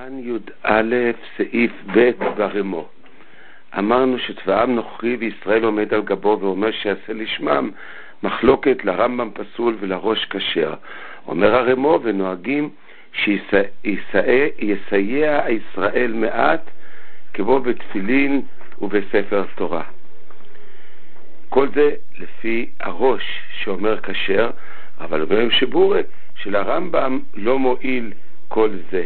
סימן י"א סעיף ב' ברמו. אמרנו שצבאם נוכרי וישראל עומד על גבו ואומר שיעשה לשמם מחלוקת לרמב"ם פסול ולראש כשר. אומר הרמו ונוהגים שיסייע ישראל מעט כמו בתפילין ובספר תורה. כל זה לפי הראש שאומר כשר, אבל אומרים שבורת שלרמב"ם לא מועיל כל זה.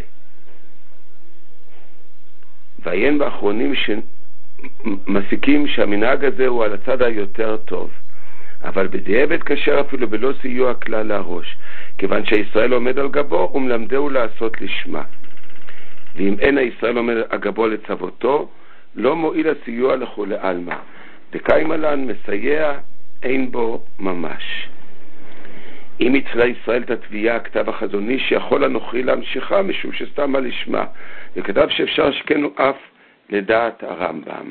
ועיין באחרונים שמסיקים שהמנהג הזה הוא על הצד היותר טוב, אבל בדיעבד כשר אפילו בלא סיוע כלל לראש, כיוון שהישראל עומד על גבו ומלמדהו לעשות לשמה. ואם אין הישראל עומד על גבו לצוותו, לא מועיל הסיוע לכולי עלמא. דקיימלן מסייע אין בו ממש. אם יצלה ישראל את התביעה, כתב החזון איש שיכול הנוכרי להמשיכה משום שסתם על לשמה, וכתב שאפשר שכנו אף לדעת הרמב"ם.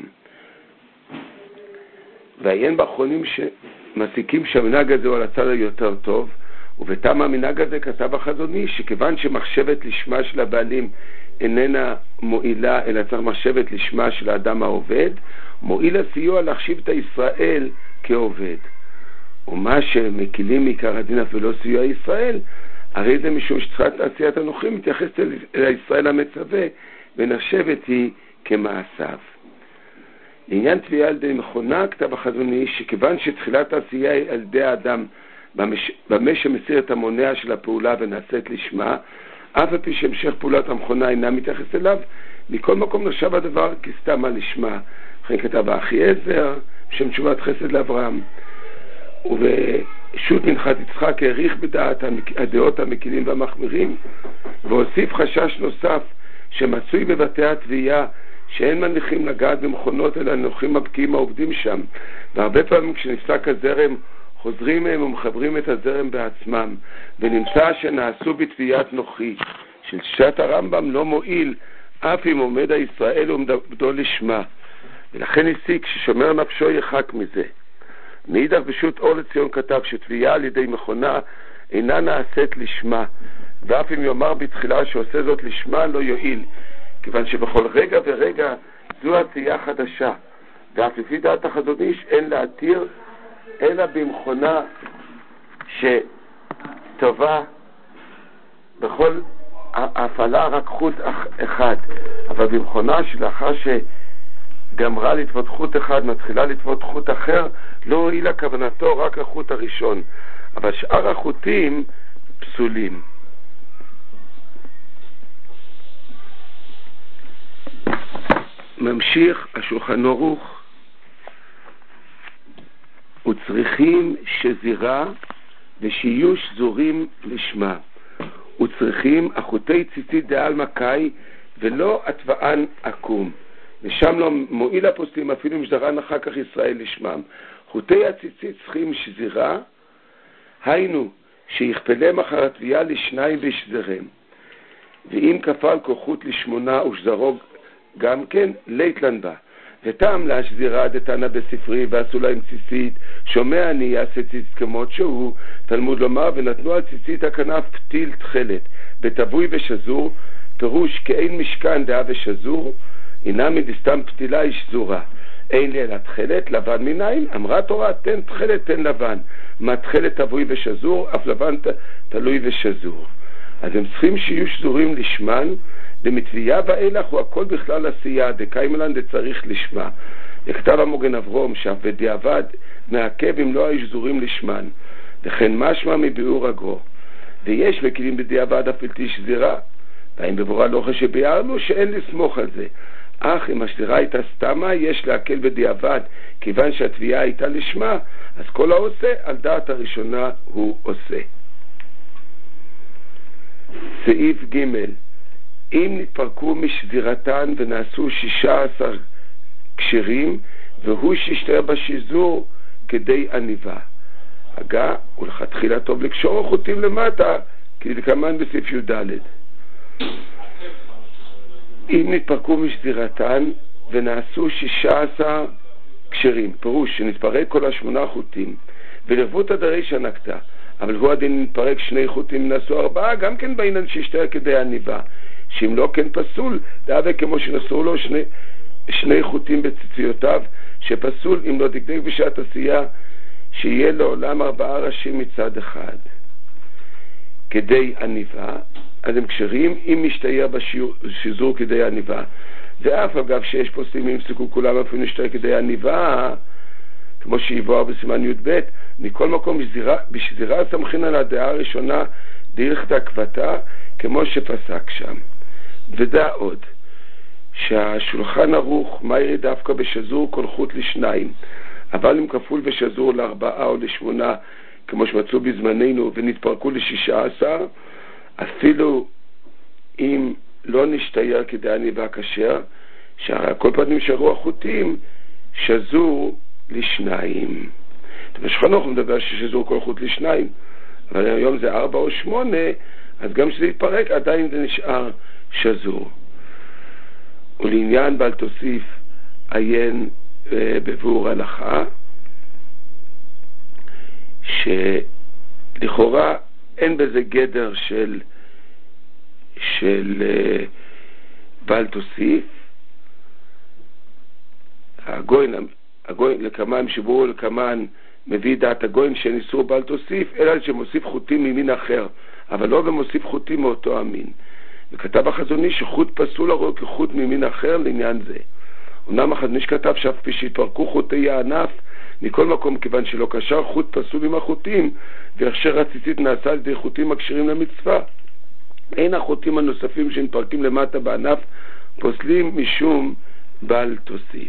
ועיין באחרונים שמסיקים שהמנהג הזה הוא על הצד היותר טוב, ובתם המנהג הזה כתב החזון איש שכיוון שמחשבת לשמה של הבעלים איננה מועילה אלא צריך מחשבת לשמה של האדם העובד, מועיל הסיוע להחשיב את ישראל כעובד. ומה שמקילים מעיקר הדין אף ולא סיוע ישראל, הרי זה משום שצריכת עשיית הנוכרים מתייחסת אל הישראל המצווה ונחשבת היא כמעשיו. לעניין תביעה על ידי מכונה, כתב החזון איש שכיוון שתחילת העשייה היא על ידי האדם במה שמסיר את המונע של הפעולה ונעשית לשמה, אף על פי שהמשך פעולת המכונה אינה מתייחס אליו, מכל מקום נחשב הדבר כסתם על לשמה. לכן כתב האחי עזר בשם תשובת חסד לאברהם, ובשו"ת מנחת יצחק העריך בדעת הדעות המקילים והמחמירים, והוסיף חשש נוסף שמצוי בבתי התביעה שאין מניחים לגעת במכונות אלא הנוכרים הבקיעים העובדים שם, והרבה פעמים כשנפסק הזרם חוזרים מהם ומחברים את הזרם בעצמם, ונמצא שנעשו בתביעת נוכרי של שיטת הרמב"ם לא מועיל אף אם עומד הישראל ומדבדו לשמה, ולכן הסיק ששומר נפשו יחק מזה. מאידך בשו"ת אור לציון כתב שתביעה על ידי מכונה אינה נעשית לשמה, ואף אם יאמר בתחילה שעושה זאת לשמה לא יועיל, כיוון שבכל רגע ורגע זו עשייה חדשה, ואף לפי דעת החזון איש אין להתיר אלא במכונה שטובה בכל ההפעלה רק חוט אחד, אבל במכונה שלאחר שגמרה לטוות חוט אחד מתחילה לטוות חוט אחר, לא הועילה כוונתו רק החוט הראשון, אבל שאר החוטים פסולים. ממשיך השולחן ערוך, וצריכים שזירה ושיהיו שזורים לשמה, וצריכים החוטי ציצית דעל מקאי ולא הטבען עקום, ושם לא מועיל הפוסלים אפילו משדרן אחר כך ישראל לשמם. חוטי הציצית צריכים שזירה, היינו שיכפלם אחר התביעה לשניים ושזרם, ואם כפל כל חוט לשמונה ושזרו גם כן ליתלן בה, וטעם להשזירה דתנא בספרי ועשו להם ציצית, שומע אני יעשה ציצית כמות שהוא, תלמוד לומר ונתנו על ציצית הכנף פתיל תחלת בתבוי ושזור, פירוש כאין משכן דעה ושזור, אינה מדסתם פתילה היא שזורה, אין לי אלא תחלת לבן מנין, אמרה תורה תן תחלת תן לבן, מה תחלת תבוי ושזור אף לבן תלוי ושזור. אז הם צריכים שיהיו שזורים לשמן, דמתביעה ואילך הוא הכל בכלל עשייה, דקיימלן דצריך לשמה. וכתב המוגן אברום שאף בדיעבד מעכב אם לא היו שזורים לשמן, וכן משמע מביאור הגרו. ויש מקילים בדיעבד אפילתי שזירה, והאם בבורה לא חשב ביארנו שאין לסמוך על זה. אך אם השזירה הייתה סתמה יש להקל בדיעבד, כיוון שהתביעה הייתה לשמה, אז כל העושה על דעת הראשונה הוא עושה. סעיף ג' אם נתפרקו משזירתן ונעשו 16 קשרים, והוא שישתר בשיזור כדי עניבה. הגה, ולכתחילה טוב לקשור החוטים למטה, כדלקמן בסעיף י"ד. אם נתפרקו משזירתן ונעשו 16 קשרים, פירוש שנתפרק כל 8 חוטים, ולרבות הדרישה נקטה, אבל הוא הדין נתפרק 2 חוטים נעשו 4, גם כן בעניין שישתר כדי עניבה. שאם לא כן פסול, דאבה כמו שנסרו לו שני חוטים בציציותיו, שפסול אם לא דקדק בשעת עשייה, שיהיה לעולם 4 ראשים מצד אחד. כדי עניבה, אז הם כשרים אם משתייר בשיזור כדי עניבה. ואף אגב שיש פה סלימים סיקו כולם אפילו נשתייר כדי עניבה, כמו שיבואר בסימן י"ב, מכל מקום בשזירה סמכין על הדעה הראשונה דרך תקוותה כמו שפסק שם. ודע עוד שהשולחן ערוך מהירי דווקא בשזור כל חוט ל2, אבל אם כפול בשזור ל4 או ל8 כמו שמצאו בזמננו ונתפרקו ל16, אפילו אם לא נשתייר כדי עניבה כשר, שכל פעמים נשארו החוטים שזור ל2. בשולחן ערוך מדבר ששזור כל חוט ל2, אבל היום זה 4 או 8, אז גם שזה יתפרק עדיין זה נשאר שזור. ולעניין בעל תוסיף עיין בביאור הלכה, שלכאורה אין בזה גדר של בעל תוסיף. הגוין לכמן שבורו לכמן מביא דעת הגוין שאין איסור בעל תוסיף, אלא שמוסיף חוטים ממין אחר, אבל לא במוסיף חוטים מאותו המין. וכתב החזון איש שחוט פסול הרואה כחוט ממין אחר לעניין זה. אומנם החזון איש כתב שאף פי שהתפרקו חוטי הענף, מכל מקום כיוון שלא קשר חוט פסול עם החוטים, והכשר הציצית נעשה על ידי חוטים הקשרים למצווה. אין החוטים הנוספים שנתפרקים למטה בענף פוסלים משום בעל תוסיף.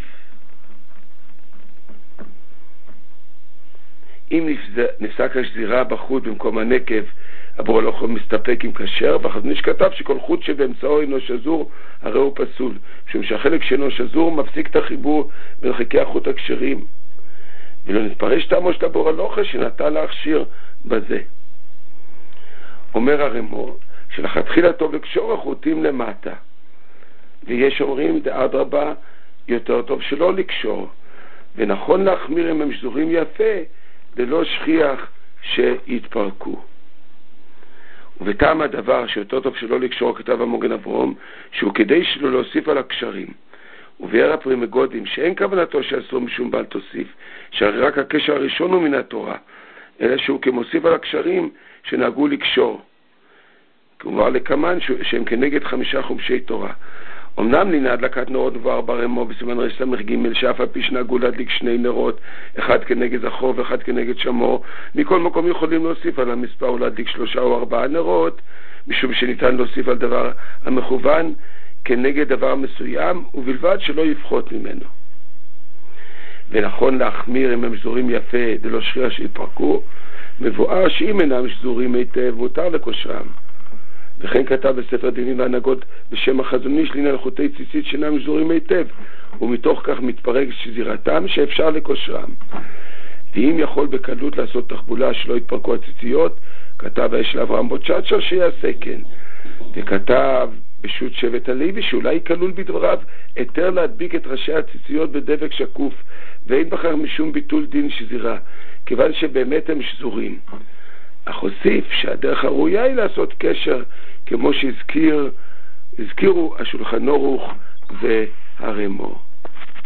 אם נפסק השזירה בחוט במקום הנקב, הברור לא יכול מסתפק עם כשר, והחזון איש כתב שכל חוט שבאמצעו אינו שזור הרי הוא פסול, משום שהחלק שאינו שזור מפסיק את החיבור בין חלקי החוט הקשרים, ולא נתפרש טעמו של הברור הלוכה שנטה להכשיר בזה. אומר הרמור שלכתחילה טוב לקשור החוטים למטה, ויש אומרים אדרבה יותר טוב שלא לקשור, ונכון להחמיר אם הם שזורים יפה ללא שכיח שיתפרקו. ובטעם הדבר שיותר טוב שלא לקשור, כתב המוגן אברום שהוא כדי שלא להוסיף על הקשרים, וביאר הפרי מגודים שאין כוונתו שאסור משום בעל תוסיף, שהרי רק הקשר הראשון הוא מן התורה, אלא שהוא כמוסיף על הקשרים שנהגו לקשור, כלומר לכמן שהם כנגד 5 חומשי תורה. אמנם לינה הדלקת נרות מבואר ברמו בסימן רס"ג שאף על פי שנהגו להדליק 2 נרות, אחד כנגד זכור ואחד כנגד שמור, מכל מקום יכולים להוסיף על המספר ולהדליק 3 או 4 נרות, משום שניתן להוסיף על דבר המכוון כנגד דבר מסוים, ובלבד שלא יפחות ממנו. ונכון להחמיר אם הם שזורים יפה דלא שכיח שיתפרקו, מבואר שאם אינם שזורים היטב מותר לקושרם. וכן כתב בספר דינים והנהגות בשם החזון איש לעניין חוטי ציצית שאינם שזורים היטב, ומתוך כך מתפרק שזירתם שאפשר לקושרם. ואם יכול בקלות לעשות תחבולה שלא יתפרקו הציציות, כתב האש לאברהם בוצ'צ'ר שיעשה כן. וכתב בשו"ת שבט הלוי שאולי כלול בדבריו היתר להדביק את ראשי הציציות בדבק שקוף, ואין בכך משום ביטול דין שזירה, כיוון שבאמת הם שזורים. אך הוסיף שהדרך הראויה היא לעשות קשר כמו שהזכירו השולחן ערוך והרמור.